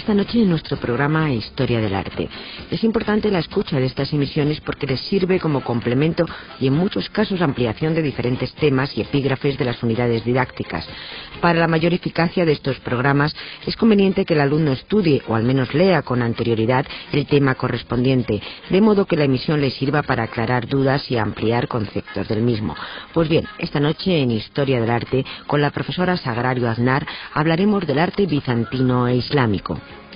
esta noche en nuestro programa Historia del Arte. Es importante la escucha de estas emisiones porque les sirve como complemento y en muchos casos ampliación de diferentes temas y epígrafes de las unidades didácticas. Para la mayor eficacia de estos programas es conveniente que el alumno estudie o al menos lea con anterioridad el tema correspondiente, de modo que la emisión le sirva para aclarar dudas y ampliar conceptos del mismo. Pues bien, esta noche en Historia del Arte, con la profesora Sagrario Aznar, hablaremos del arte bizantino e islámico.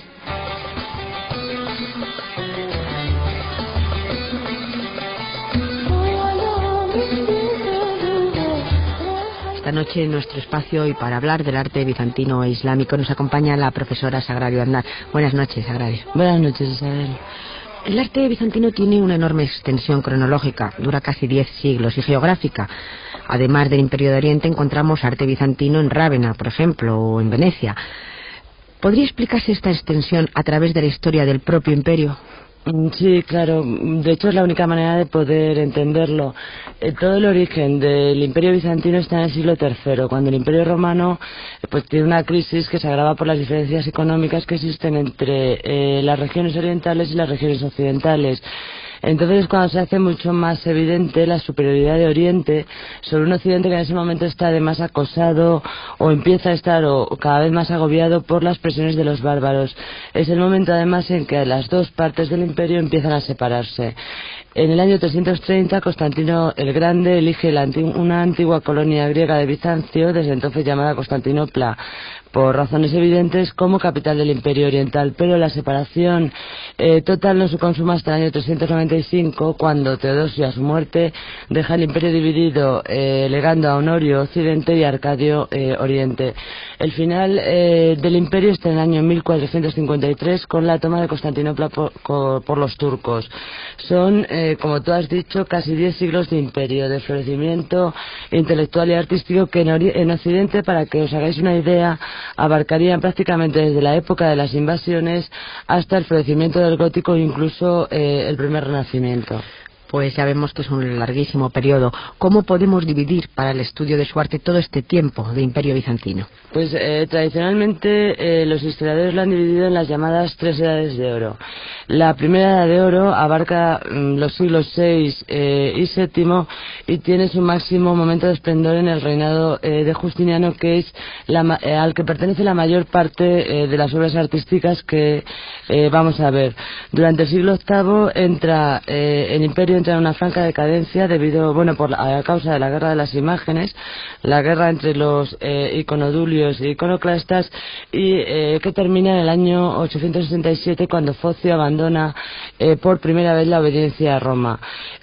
Esta noche en nuestro espacio y para hablar del arte bizantino e islámico nos acompaña la profesora Sagrario Aznar. Buenas noches, Sagrario. Buenas noches, Isabel. El arte bizantino tiene una enorme extensión cronológica, dura casi 10 siglos, y geográfica. Además del Imperio de Oriente encontramos arte bizantino en Rávena, por ejemplo, o en Venecia. ¿Podría explicarse esta extensión a través de la historia del propio imperio? Sí, claro. De hecho, es la única manera de poder entenderlo. Todo el origen del Imperio bizantino está en el siglo III, cuando el Imperio romano pues tiene una crisis que se agrava por las diferencias económicas que existen entre las regiones orientales y las regiones occidentales. Entonces es cuando se hace mucho más evidente la superioridad de Oriente sobre un Occidente que en ese momento está además acosado o empieza a estar o cada vez más agobiado por las presiones de los bárbaros. Es el momento además en que las dos partes del imperio empiezan a separarse. En el año 330 Constantino el Grande elige una antigua colonia griega de Bizancio, desde entonces llamada Constantinopla, por razones evidentes, como capital del Imperio Oriental, pero la separación total no se consuma hasta el año 395, cuando Teodosio, a su muerte, deja el imperio dividido, legando a Honorio Occidente y a Arcadio Oriente. El final del imperio está en el año 1453, con la toma de Constantinopla por los turcos. Son, como tú has dicho, casi 10 siglos de imperio, de florecimiento intelectual y artístico que en Occidente, para que os hagáis una idea, abarcarían prácticamente desde la época de las invasiones hasta el florecimiento del gótico e incluso el primer renacimiento. Pues ya vemos que es un larguísimo periodo. ¿Cómo podemos dividir para el estudio de su arte todo este tiempo de Imperio bizantino? Pues tradicionalmente los historiadores lo han dividido en las llamadas tres edades de oro. La primera edad de oro abarca los siglos VI y VII y tiene su máximo momento de esplendor en el reinado de Justiniano, que es al que pertenece la mayor parte de las obras artísticas que vamos a ver. Durante el siglo VIII el imperio entra en una franca decadencia debido, a causa de la guerra de las imágenes, la guerra entre los iconodulios y iconoclastas, y que termina en el año 867 cuando Focio abandona por primera vez la obediencia a Roma.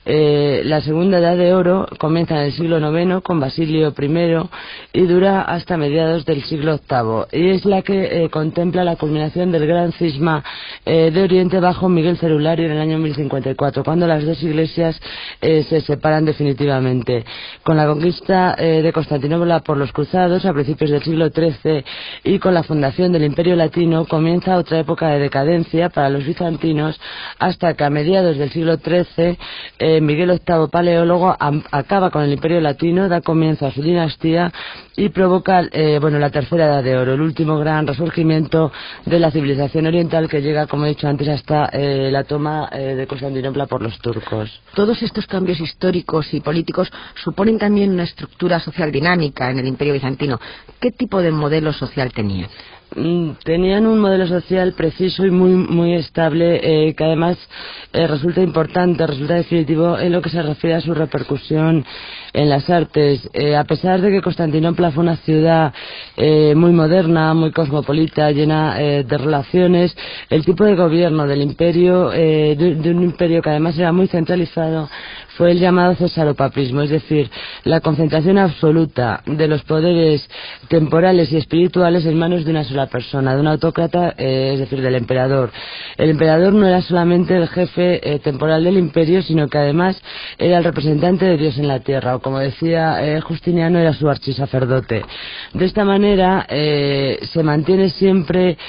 La segunda edad de oro comienza en el siglo IX con Basilio I y dura hasta mediados del siglo VIII, y es la que contempla la culminación del gran cisma de Oriente bajo Miguel Cerulario en el año 1054, cuando las dos iglesias se separan definitivamente. Con la conquista de Constantinopla por los cruzados a principios del siglo XIII y con la fundación del Imperio Latino comienza otra época de decadencia para los bizantinos, hasta que a mediados del siglo XIII Miguel VIII Paleólogo acaba con el Imperio Latino, da comienzo a su dinastía y provoca la tercera edad de oro, el último gran resurgimiento de la civilización oriental, que llega, como he dicho antes, hasta la toma de Constantinopla por los turcos. Todos estos cambios históricos y políticos suponen también una estructura social dinámica en el Imperio bizantino. ¿Qué tipo de modelo social tenían? Tenían un modelo social preciso y muy estable, que además resulta importante, resulta definitivo en lo que se refiere a su repercusión en las artes. A pesar de que Constantinopla fue una ciudad muy moderna, muy cosmopolita, llena de relaciones, el tipo de gobierno del imperio, de un imperio que además era muy centralizado, fue el llamado cesaropapismo, es decir, la concentración absoluta de los poderes temporales y espirituales en manos de una sola persona, de un autócrata, es decir, del emperador. El emperador no era solamente el jefe temporal del imperio, sino que además era el representante de Dios en la tierra, o como decía Justiniano, era su archisacerdote. De esta manera se mantiene siempre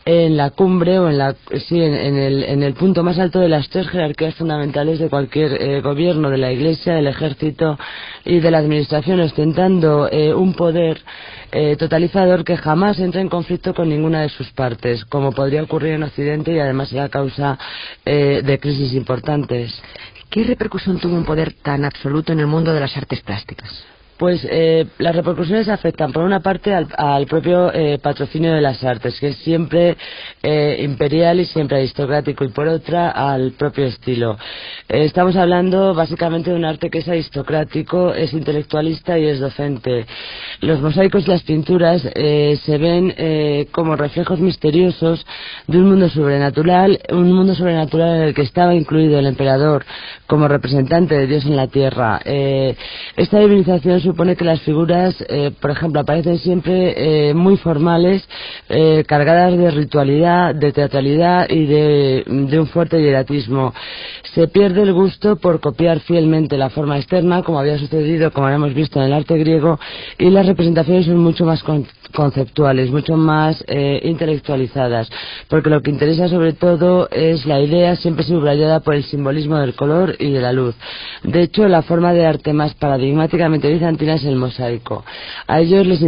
en la cumbre o en el punto más alto de las tres jerarquías fundamentales de cualquier gobierno, de la Iglesia, del ejército y de la administración, ostentando un poder totalizador que jamás entra en conflicto con ninguna de sus partes, como podría ocurrir en Occidente, y además era causa de crisis importantes. ¿Qué repercusión tuvo un poder tan absoluto en el mundo de las artes plásticas? Pues las repercusiones afectan por una parte al propio patrocinio de las artes, que es siempre imperial y siempre aristocrático, y por otra al propio estilo. Estamos hablando básicamente de un arte que es aristocrático, es intelectualista y es docente. Los mosaicos y las pinturas se ven como reflejos misteriosos de un mundo sobrenatural en el que estaba incluido el emperador como representante de Dios en la tierra. Esta divinización supone que las figuras, por ejemplo, aparecen siempre muy formales, cargadas de ritualidad, de teatralidad y de un fuerte hieratismo. Se pierde el gusto por copiar fielmente la forma externa, como había sucedido, como hemos visto en el arte griego, y las representaciones son mucho más conceptuales, mucho más intelectualizadas, porque lo que interesa sobre todo es la idea, siempre subrayada por el simbolismo del color y de la luz. De hecho, la forma de arte más paradigmáticamente bizantina es el mosaico. A ellos les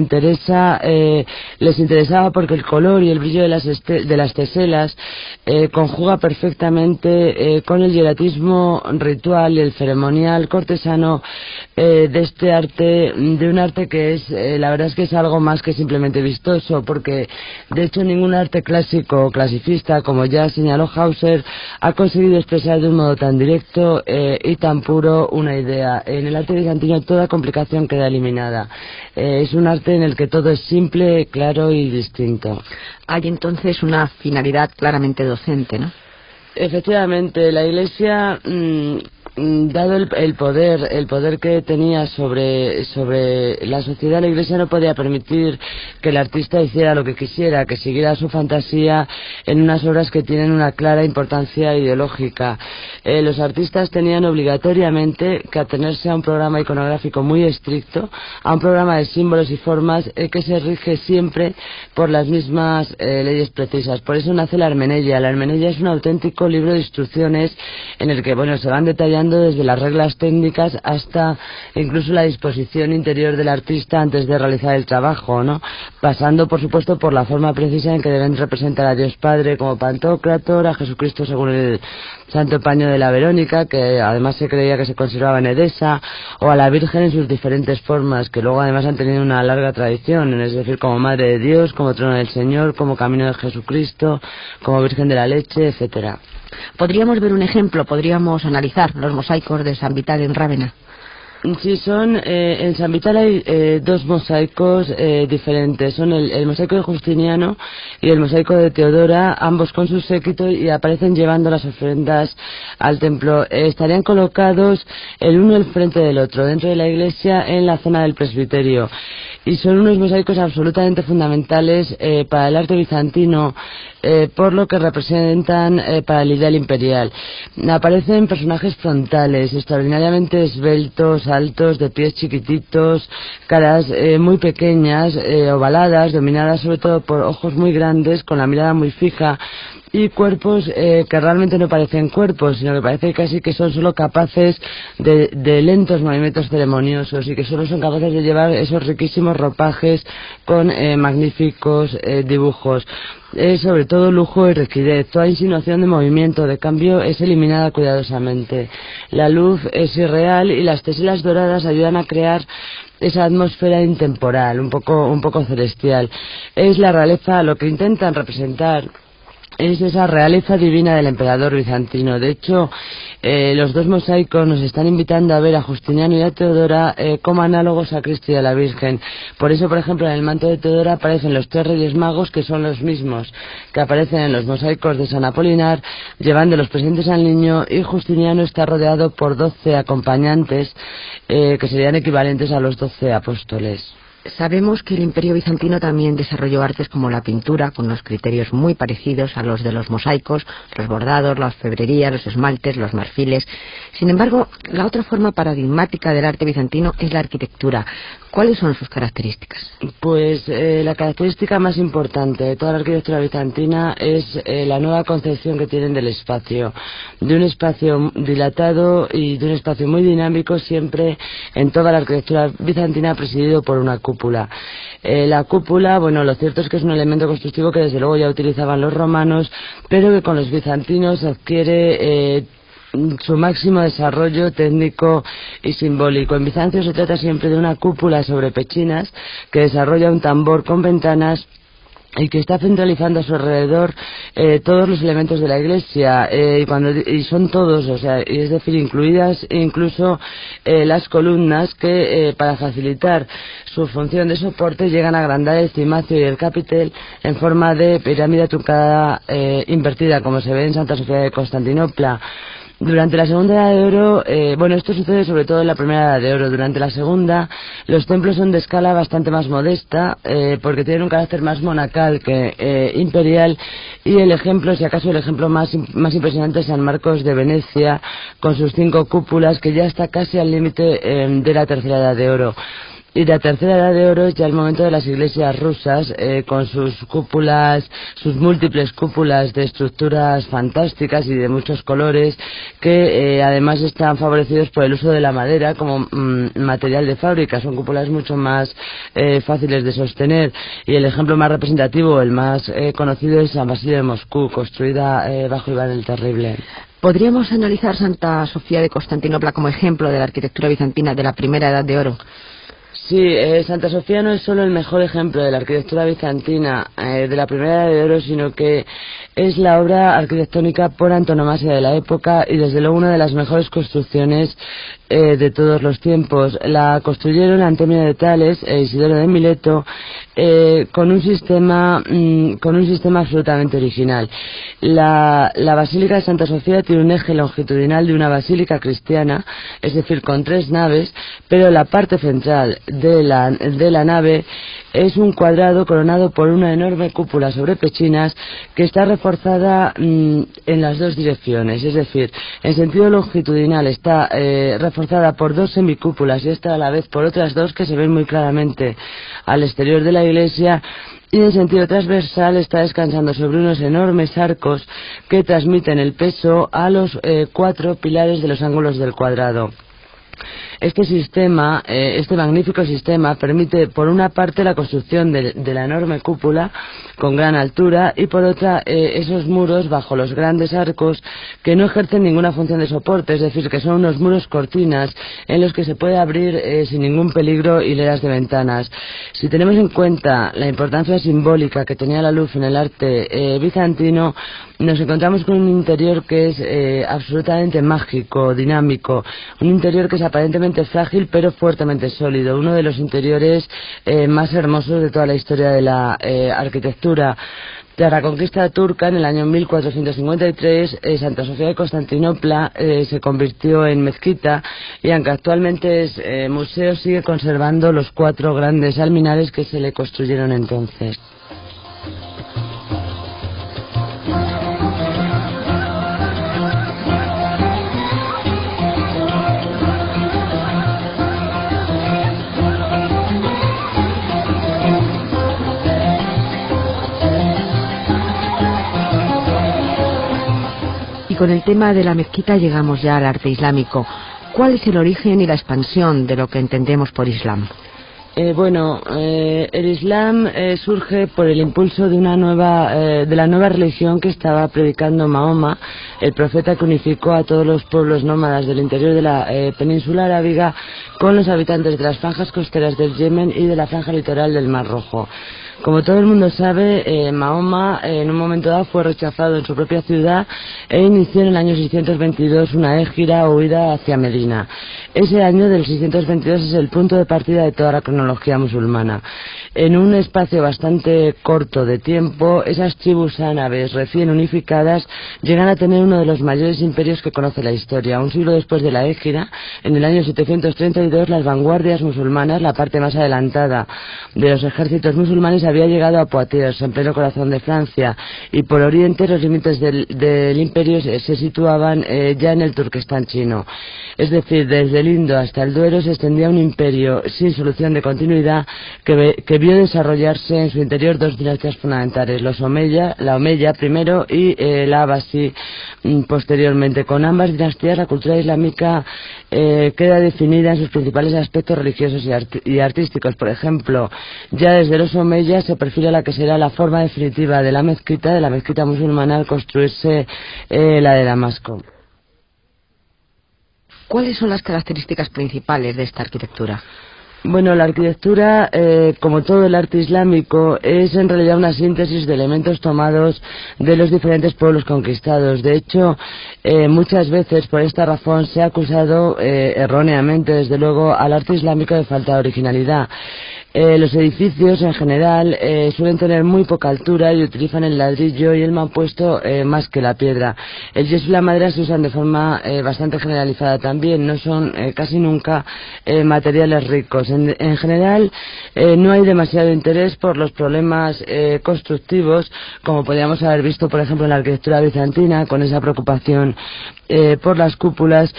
interesaba porque el color y el brillo de las teselas conjuga perfectamente con el hieratismo ritual y el ceremonial cortesano de este arte, de un arte que es, la verdad es que es algo más que simplemente vistoso, porque de hecho ningún arte clásico o clasicista, como ya señaló Hauser, ha conseguido expresar de un modo tan directo y tan puro una idea. En el arte bizantino toda complicación queda eliminada. Es un arte en el que todo es simple, claro y distinto. Hay entonces una finalidad claramente docente, ¿no? Efectivamente, la Iglesia, dado el poder que tenía sobre la sociedad, la Iglesia no podía permitir que el artista hiciera lo que quisiera, que siguiera su fantasía en unas obras que tienen una clara importancia ideológica. Los artistas tenían obligatoriamente que atenerse a un programa iconográfico muy estricto, a un programa de símbolos y formas que se rige siempre por las mismas leyes precisas. Por eso nace la Armeneia. La Armeneia es un auténtico libro de instrucciones en el que, se van detallando desde las reglas técnicas hasta incluso la disposición interior del artista antes de realizar el trabajo, ¿no? Pasando, por supuesto, por la forma precisa en que deben representar a Dios Padre como Pantocrátor, a Jesucristo según el Santo Paño de la Verónica, que además se creía que se conservaba en Edesa, o a la Virgen en sus diferentes formas, que luego además han tenido una larga tradición, es decir, como Madre de Dios, como Trono del Señor, como Camino de Jesucristo, como Virgen de la Leche, etcétera. ¿Podríamos ver un ejemplo? ¿Podríamos analizar los mosaicos de San Vital en Rávena? Sí, en San Vital hay dos mosaicos diferentes. Son el mosaico de Justiniano y el mosaico de Teodora, ambos con su séquito, y aparecen llevando las ofrendas al templo. Estarían colocados el uno al frente del otro, dentro de la iglesia, en la zona del presbiterio. Y son unos mosaicos absolutamente fundamentales para el arte bizantino, por lo que representan para el ideal imperial. Aparecen personajes frontales, extraordinariamente esbeltos, altos, de pies chiquititos, caras muy pequeñas, ovaladas, dominadas sobre todo por ojos muy grandes, con la mirada muy fija, y cuerpos que realmente no parecen cuerpos, sino que parece casi que son solo capaces de lentos movimientos ceremoniosos, y que solo son capaces de llevar esos riquísimos ropajes con magníficos dibujos. Sobre todo lujo y rigidez. Toda insinuación de movimiento, de cambio, es eliminada cuidadosamente. La luz es irreal y las teselas doradas ayudan a crear esa atmósfera intemporal, un poco celestial. Es la realeza, lo que intentan representar es esa realeza divina del emperador bizantino. De hecho, los dos mosaicos nos están invitando a ver a Justiniano y a Teodora como análogos a Cristo y a la Virgen. Por eso, por ejemplo, en el manto de Teodora aparecen los tres reyes magos, que son los mismos que aparecen en los mosaicos de San Apolinar, llevando los presentes al niño, y Justiniano está rodeado por 12 acompañantes, que serían equivalentes a los 12 apóstoles. Sabemos que el Imperio bizantino también desarrolló artes como la pintura, con unos criterios muy parecidos a los de los mosaicos, los bordados, la orfebrería, los esmaltes, los marfiles. Sin embargo, la otra forma paradigmática del arte bizantino es la arquitectura. ¿Cuáles son sus características? Pues la característica más importante de toda la arquitectura bizantina es la nueva concepción que tienen del espacio, de un espacio dilatado y de un espacio muy dinámico, siempre en toda la arquitectura bizantina presidido por una cúpula. La cúpula, bueno, lo cierto es que es un elemento constructivo que desde luego ya utilizaban los romanos, pero que con los bizantinos adquiere su máximo desarrollo técnico y simbólico. En Bizancio se trata siempre de una cúpula sobre pechinas que desarrolla un tambor con ventanas y que está centralizando a su alrededor todos los elementos de la iglesia y son todos, o sea, y es decir, incluidas incluso las columnas que para facilitar su función de soporte llegan a agrandar el cimacio y el capitel en forma de pirámide truncada invertida, como se ve en Santa Sofía de Constantinopla. Durante la Segunda Edad de Oro, bueno, esto sucede sobre todo en la Primera Edad de Oro. Durante la Segunda, los templos son de escala bastante más modesta, porque tienen un carácter más monacal que imperial, y el ejemplo, si acaso el ejemplo más impresionante es San Marcos de Venecia, con sus 5 cúpulas, que ya está casi al límite de la Tercera Edad de Oro. Y la Tercera Edad de Oro es ya el momento de las iglesias rusas, con sus cúpulas, sus múltiples cúpulas de estructuras fantásticas y de muchos colores, que además están favorecidos por el uso de la madera como material de fábrica. Son cúpulas mucho más fáciles de sostener, y el ejemplo más representativo, el más conocido, es San Basilio de Moscú, construida bajo Iván el Terrible. ¿Podríamos analizar Santa Sofía de Constantinopla como ejemplo de la arquitectura bizantina de la Primera Edad de Oro? Sí, Santa Sofía no es solo el mejor ejemplo de la arquitectura bizantina de la Primera Edad de Oro, sino que es la obra arquitectónica por antonomasia de la época y desde luego una de las mejores construcciones de todos los tiempos. La construyeron Antonio de Tales e Isidoro de Mileto con un sistema absolutamente original. La Basílica de Santa Sofía tiene un eje longitudinal de una basílica cristiana, es decir, con 3 naves, pero la parte central de la nave es un cuadrado coronado por una enorme cúpula sobre pechinas que está reforzada en las 2 direcciones, es decir, en sentido longitudinal está reforzada por 2 semicúpulas y esta a la vez por otras 2 que se ven muy claramente al exterior de la iglesia, y en sentido transversal está descansando sobre unos enormes arcos que transmiten el peso a los 4 pilares de los ángulos del cuadrado. Este sistema, este magnífico sistema, permite por una parte la construcción de la enorme cúpula con gran altura y por otra esos muros bajo los grandes arcos que no ejercen ninguna función de soporte, es decir, que son unos muros cortinas en los que se puede abrir sin ningún peligro hileras de ventanas. Si tenemos en cuenta la importancia simbólica que tenía la luz en el arte bizantino, nos encontramos con un interior que es absolutamente mágico, dinámico, un interior que es aparentemente frágil pero fuertemente sólido, uno de los interiores más hermosos de toda la historia de la arquitectura. Tras la conquista turca en el año 1453, Santa Sofía de Constantinopla se convirtió en mezquita, y aunque actualmente es museo, sigue conservando los 4 grandes alminares que se le construyeron entonces. Con el tema de la mezquita llegamos ya al arte islámico. ¿Cuál es el origen y la expansión de lo que entendemos por Islam? El Islam surge por el impulso de la nueva religión que estaba predicando Mahoma, el profeta que unificó a todos los pueblos nómadas del interior de la península arábiga con los habitantes de las franjas costeras del Yemen y de la franja litoral del Mar Rojo. Como todo el mundo sabe, Mahoma en un momento dado fue rechazado en su propia ciudad e inició en el año 622 una hégira o huida hacia Medina. Ese año del 622 es el punto de partida de toda la cronología musulmana. En un espacio bastante corto de tiempo, esas tribus árabes recién unificadas llegan a tener uno de los mayores imperios que conoce la historia. Un siglo después de la Égira, en el año 732, las vanguardias musulmanas, la parte más adelantada de los ejércitos musulmanes, había llegado a Poitiers, en pleno corazón de Francia, y por oriente los límites del imperio se situaban ya en el Turquestán chino. Es decir, desde el Indo hasta el Duero se extendía un imperio sin solución de continuidad que vio desarrollarse en su interior dos dinastías fundamentales, la Omeya primero y la Abasí posteriormente. Con ambas dinastías la cultura islámica queda definida en sus principales aspectos religiosos y artísticos. Por ejemplo, ya desde los Omeyas se perfila la que será la forma definitiva de la mezquita musulmana al construirse la de Damasco. ¿Cuáles son las características principales de esta arquitectura? Bueno, la arquitectura, como todo el arte islámico, es en realidad una síntesis de elementos tomados de los diferentes pueblos conquistados. De hecho, muchas veces por esta razón se ha acusado erróneamente, desde luego, al arte islámico de falta de originalidad. Los edificios en general suelen tener muy poca altura y utilizan el ladrillo y el mampuesto más que la piedra. El yeso y la madera se usan de forma bastante generalizada también, no son casi nunca materiales ricos. En general no hay demasiado interés por los problemas constructivos, como podríamos haber visto por ejemplo en la arquitectura bizantina, con esa preocupación por las cúpulas,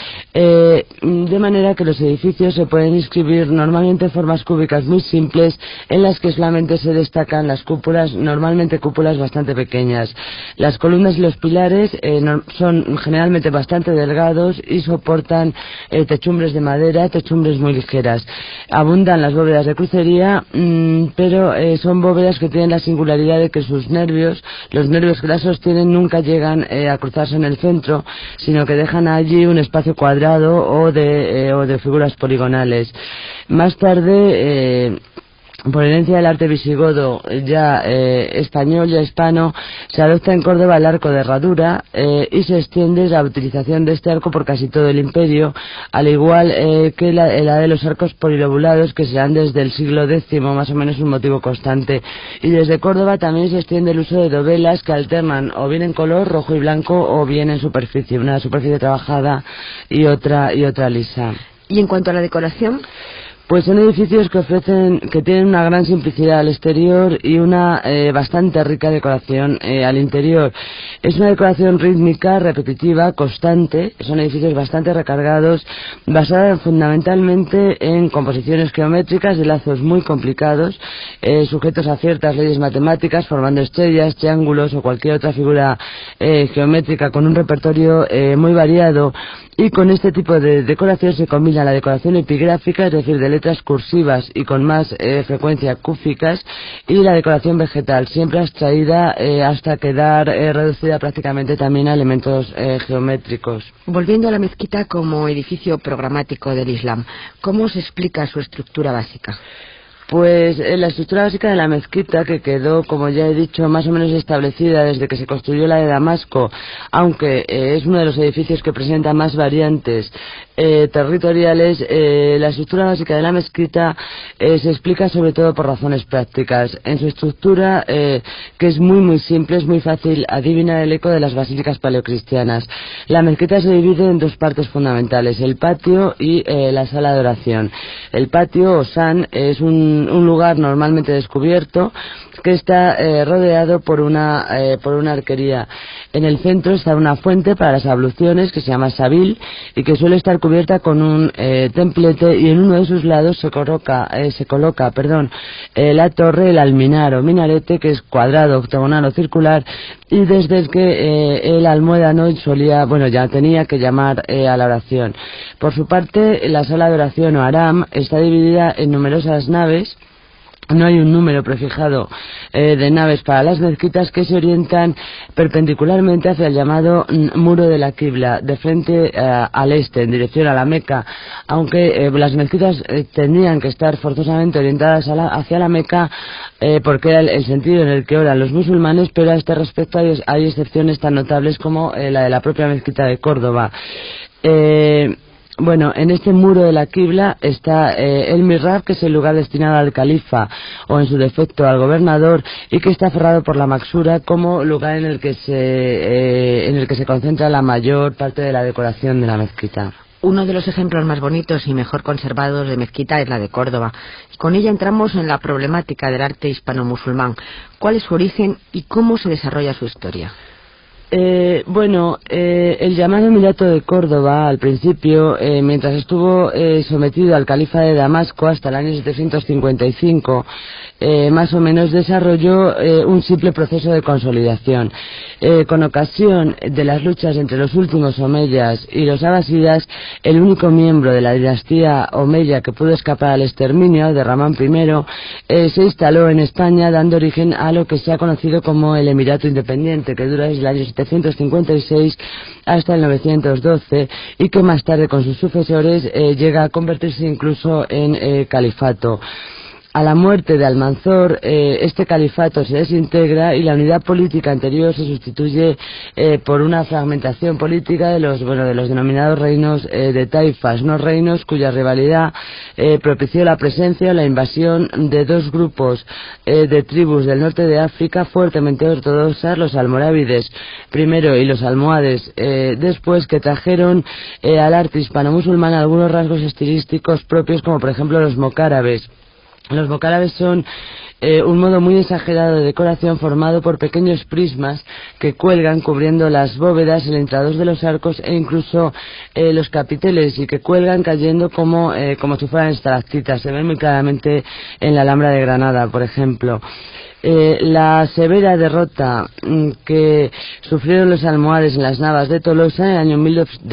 de manera que los edificios se pueden inscribir normalmente en formas cúbicas muy simples, en las que solamente se destacan las cúpulas, normalmente cúpulas bastante pequeñas. Las columnas y los pilares son generalmente bastante delgados y soportan techumbres de madera, techumbres muy ligeras. Abundan las bóvedas de crucería, pero son bóvedas que tienen la singularidad de que sus nervios, los nervios que las sostienen, nunca llegan a cruzarse en el centro, sino que dejan allí un espacio cuadrado o de figuras poligonales. Más tarde, por herencia del arte visigodo ya español, ya hispano, se adopta en Córdoba el arco de herradura y se extiende la utilización de este arco por casi todo el imperio, al igual que la de los arcos polilobulados, que serán desde el siglo X más o menos un motivo constante. Y desde Córdoba también se extiende el uso de dovelas que alternan o bien en color rojo y blanco o bien en superficie, una superficie trabajada y otra lisa. ¿Y en cuanto a la decoración? Pues son edificios que tienen una gran simplicidad al exterior y una bastante rica decoración al interior. Es una decoración rítmica, repetitiva, constante. Son edificios bastante recargados, basados fundamentalmente en composiciones geométricas de lazos muy complicados, sujetos a ciertas leyes matemáticas, formando estrellas, triángulos o cualquier otra figura geométrica, con un repertorio muy variado. Y con este tipo de decoración se combina la decoración epigráfica, es decir, de letras cursivas y con más frecuencia cúficas, y la decoración vegetal, siempre abstraída hasta quedar reducida prácticamente también a elementos geométricos. Volviendo a la mezquita como edificio programático del Islam, ¿cómo se explica su estructura básica? Pues la estructura básica de la mezquita, que quedó, como ya he dicho, más o menos establecida desde que se construyó la de Damasco, aunque es uno de los edificios que presenta más variantes territoriales, la estructura básica de la mezquita se explica sobre todo por razones prácticas. En su estructura, que es muy simple, es muy fácil adivinar el eco de las basílicas paleocristianas. La mezquita se divide en dos partes fundamentales, el patio y la sala de oración. El patio, o san, es un lugar normalmente descubierto que está rodeado por una arquería. En el centro está una fuente para las abluciones que se llama sabil y que suele estar cubierta con un templete, y en uno de sus lados se coloca la torre, el alminar o minarete, que es cuadrado, octogonal o circular, y desde el que el almuédano ya tenía que llamar a la oración. Por su parte, la sala de oración o haram está dividida en numerosas naves. No hay un número prefijado de naves para las mezquitas, que se orientan perpendicularmente hacia el llamado muro de la Qibla, de frente al este, en dirección a la Meca, aunque las mezquitas tendrían que estar forzosamente orientadas hacia la Meca, porque era el sentido en el que oran los musulmanes, pero a este respecto hay excepciones tan notables como la de la propia mezquita de Córdoba. Bueno, en este muro de la Qibla está el mihrab, que es el lugar destinado al califa o en su defecto al gobernador, y que está cerrado por la maksura como lugar en el que se concentra la mayor parte de la decoración de la mezquita. Uno de los ejemplos más bonitos y mejor conservados de mezquita es la de Córdoba. Con ella entramos en la problemática del arte hispano-musulmán. ¿Cuál es su origen y cómo se desarrolla su historia? El llamado Emirato de Córdoba, al principio, mientras estuvo sometido al califa de Damasco hasta el año 755, más o menos desarrolló un simple proceso de consolidación. Con ocasión de las luchas entre los últimos omeyas y los abasidas, el único miembro de la dinastía omeya que pudo escapar al exterminio, Abderramán I, se instaló en España, dando origen a lo que se ha conocido como el Emirato Independiente, que dura desde el año 756 hasta el 912, y que más tarde, con sus sucesores, llega a convertirse incluso en califato. A la muerte de Almanzor, este califato se desintegra y la unidad política anterior se sustituye por una fragmentación política de los denominados reinos de taifas, unos reinos cuya rivalidad propició la presencia o la invasión de dos grupos de tribus del norte de África fuertemente ortodoxas, los almorávides primero y los almohades después, que trajeron al arte hispano-musulmán algunos rasgos estilísticos propios, como por ejemplo los mocárabes. Los mocárabes son un modo muy exagerado de decoración formado por pequeños prismas que cuelgan cubriendo las bóvedas, el entrados de los arcos e incluso los capiteles, y que cuelgan cayendo como si fueran estalactitas. Se ven muy claramente en la Alhambra de Granada, por ejemplo. La severa derrota que sufrieron los almohades en las Navas de Tolosa en el año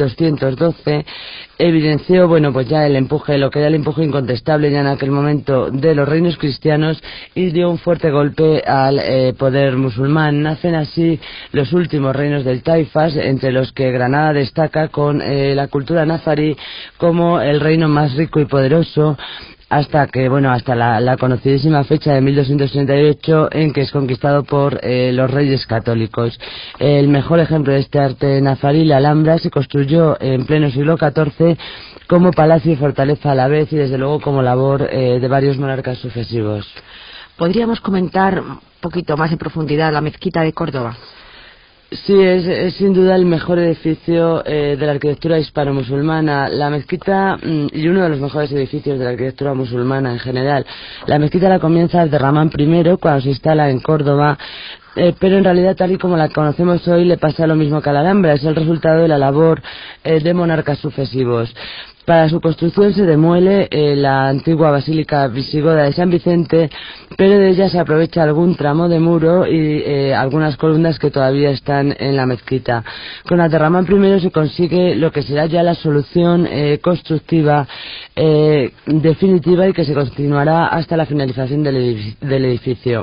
1212 evidenció, ya el empuje, lo que era el empuje incontestable ya en aquel momento de los reinos cristianos, y dio un fuerte golpe al poder musulmán. Nacen así los últimos reinos del Taifas, entre los que Granada destaca con la cultura nazarí como el reino más rico y poderoso, hasta la conocidísima fecha de 1238, en que es conquistado por los reyes católicos. El mejor ejemplo de este arte nazarí, la Alhambra, se construyó en pleno siglo XIV como palacio y fortaleza a la vez, y desde luego como labor de varios monarcas sucesivos. ¿Podríamos comentar un poquito más en profundidad la mezquita de Córdoba? Sí, es sin duda el mejor edificio de la arquitectura hispano-musulmana. La mezquita, y uno de los mejores edificios de la arquitectura musulmana en general. La mezquita la comienza Abderramán I cuando se instala en Córdoba, pero en realidad, tal y como la conocemos hoy, le pasa lo mismo que a la Alhambra. Es el resultado de la labor de monarcas sucesivos. Para su construcción se demuele la antigua basílica visigoda de San Vicente, pero de ella se aprovecha algún tramo de muro y algunas columnas que todavía están en la mezquita. Con Abderramán I se consigue lo que será ya la solución constructiva definitiva, y que se continuará hasta la finalización del edificio.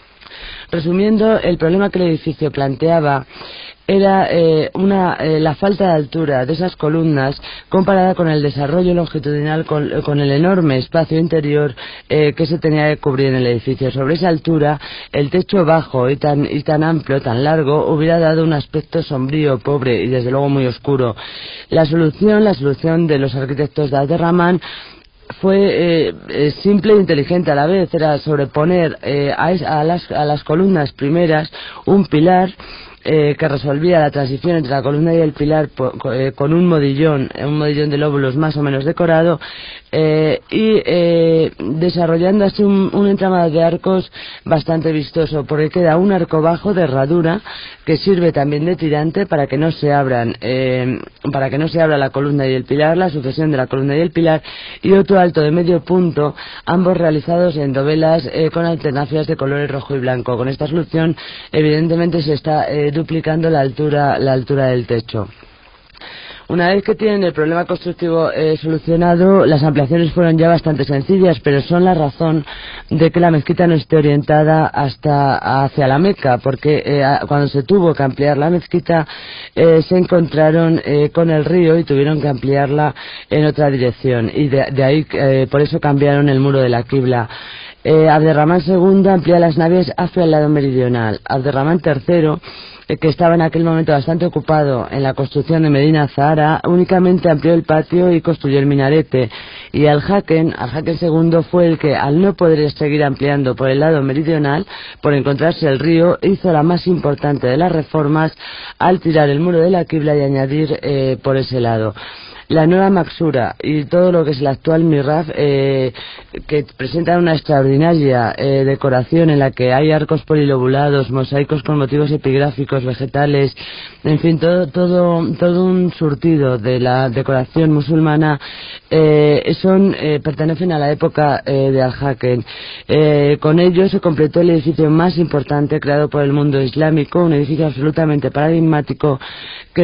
Resumiendo, el problema que el edificio planteaba era la falta de altura de esas columnas comparada con el desarrollo longitudinal, con el enorme espacio interior que se tenía que cubrir en el edificio. Sobre esa altura, el techo bajo y tan amplio, tan largo, hubiera dado un aspecto sombrío, pobre y desde luego muy oscuro. La solución de los arquitectos de Abderramán fue simple e inteligente a la vez. Era sobreponer a las columnas primeras un pilar que resolvía la transición entre la columna y el pilar con un modillón de lóbulos más o menos decorado, y desarrollando así un entramado de arcos bastante vistoso, porque queda un arco bajo de herradura que sirve también de tirante para que no se abra la columna y el pilar, la sucesión de la columna y el pilar, y otro alto de medio punto, ambos realizados en dovelas con alternancias de colores rojo y blanco. Con esta solución, evidentemente, se está duplicando la altura del techo. Una vez que tienen el problema constructivo solucionado, las ampliaciones fueron ya bastante sencillas, pero son la razón de que la mezquita no esté orientada hacia la Meca, porque cuando se tuvo que ampliar la mezquita se encontraron con el río y tuvieron que ampliarla en otra dirección, y de ahí por eso cambiaron el muro de la Qibla. Abderramán II amplía las naves hacia el lado meridional. Abderramán III que estaba en aquel momento bastante ocupado en la construcción de Medina Azahara, únicamente amplió el patio y construyó el minarete. Y Al-Hakem II fue el que, al no poder seguir ampliando por el lado meridional, por encontrarse el río, hizo la más importante de las reformas al tirar el muro de la Qibla y añadir por ese lado. La nueva Maksura y todo lo que es el actual Mihrab, que presenta una extraordinaria decoración en la que hay arcos polilobulados, mosaicos con motivos epigráficos, vegetales, en fin, todo un surtido de la decoración musulmana, pertenecen a la época de Al-Hakem. Con ello se completó el edificio más importante creado por el mundo islámico, un edificio absolutamente paradigmático que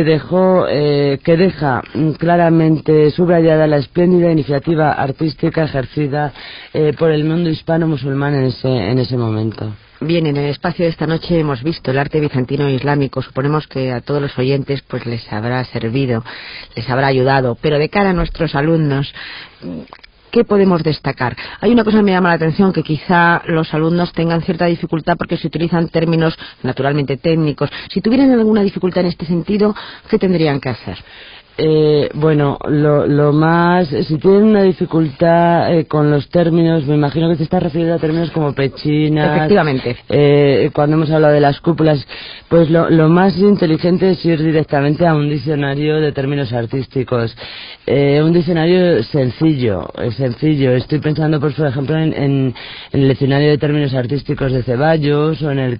deja claramente subrayada la espléndida iniciativa artística ejercida por el mundo hispano-musulmán en ese momento. Bien, en el espacio de esta noche hemos visto el arte bizantino e islámico. Suponemos que a todos los oyentes pues les habrá servido, les habrá ayudado, pero de cara a nuestros alumnos, ¿qué podemos destacar? Hay una cosa que me llama la atención, que quizá los alumnos tengan cierta dificultad porque se utilizan términos naturalmente técnicos. Si tuvieran alguna dificultad en este sentido, ¿qué tendrían que hacer? Bueno, lo más, si tienen una dificultad con los términos, me imagino que te estás refiriendo a términos como pechinas. Efectivamente. Cuando hemos hablado de las cúpulas, pues lo más inteligente es ir directamente a un diccionario de términos artísticos. Un diccionario sencillo. Estoy pensando, pues, por ejemplo, en el diccionario de términos artísticos de Ceballos o en el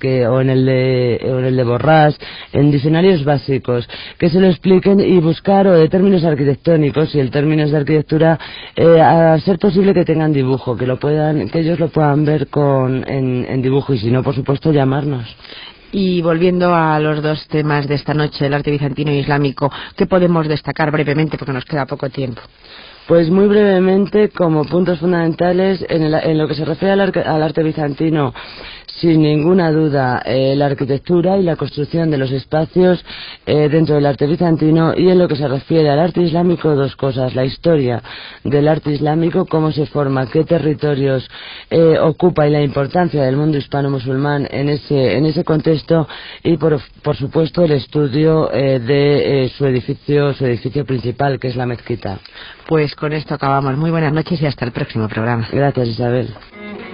de Borrás, en diccionarios básicos que se lo expliquen, y buscar o de términos arquitectónicos y el términos de arquitectura, a ser posible que tengan dibujo, que ellos lo puedan ver en dibujo, y si no, por supuesto, llamarnos. Y volviendo a los dos temas de esta noche, el arte bizantino e islámico, ¿qué podemos destacar brevemente porque nos queda poco tiempo? Pues muy brevemente, como puntos fundamentales, en lo que se refiere al arte bizantino, sin ninguna duda, la arquitectura y la construcción de los espacios dentro del arte bizantino, y en lo que se refiere al arte islámico, dos cosas: la historia del arte islámico, cómo se forma, qué territorios ocupa, y la importancia del mundo hispano-musulmán en ese contexto, y por supuesto el estudio de su edificio principal, que es la mezquita. Pues con esto acabamos. Muy buenas noches y hasta el próximo programa. Gracias, Isabel.